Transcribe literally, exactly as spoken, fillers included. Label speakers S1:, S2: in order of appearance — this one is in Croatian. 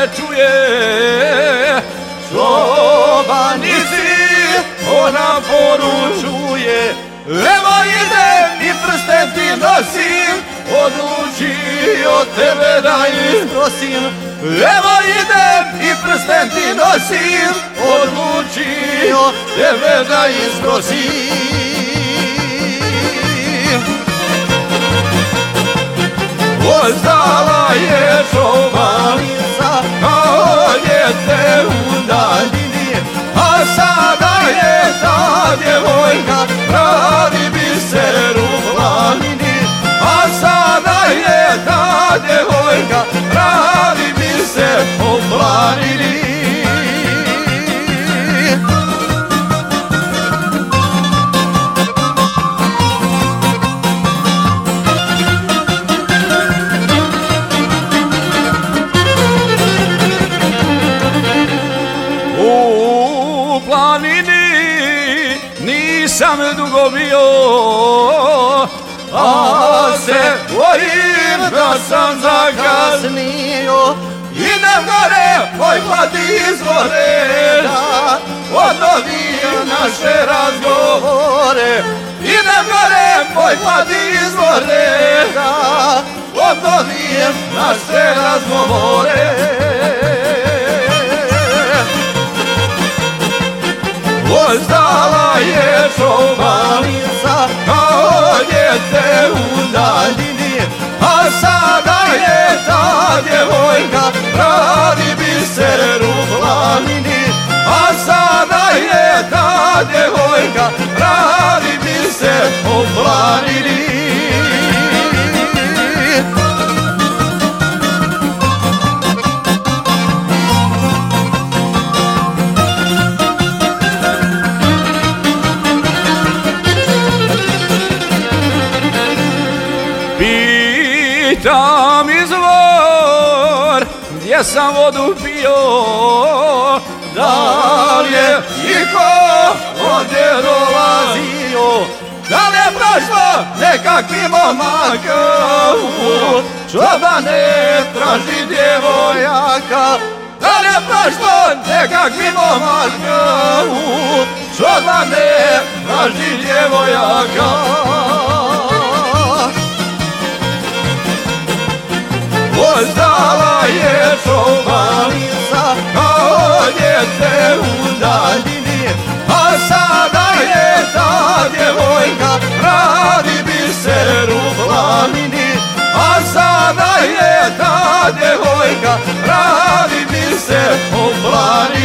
S1: čuje. Čobanici ona poručuje, evo idem i prsten ti nosim, odlučio tebe da isprosim. Evo idem i prsten ti nosim, odlučio tebe da isprosim. Ostala je čobanica kao djete u daljini, a sada je ta djevojka pravi biser u planini. A sada je ta djevojka pravi biser u planini. U planini nisam dugo bio, a se bojim da sam zakasnio. Idem gore, moj mladi izvore, da odnovim naše razgovore. Idem gore, moj mladi izvore, da odnovim naše razgovore. Ostala je čobanica kao djete u daljini, a sada je ta djevojka pravi biser u planini. A sada je ta djevojka pravi biser u planini. Pitam izvor gdje sam vodu pio, da li je iko ovdje dolazio, da li je prošlo nekakvi momak, čobane traži djevojaka. Da li je prošlo nekakvi momak, čobane traži djevojaka. Ostala je čobanica kao djete u daljini, a sada je ta djevojka pravi biser u planini. A sada je ta djevojka pravi biser u planini.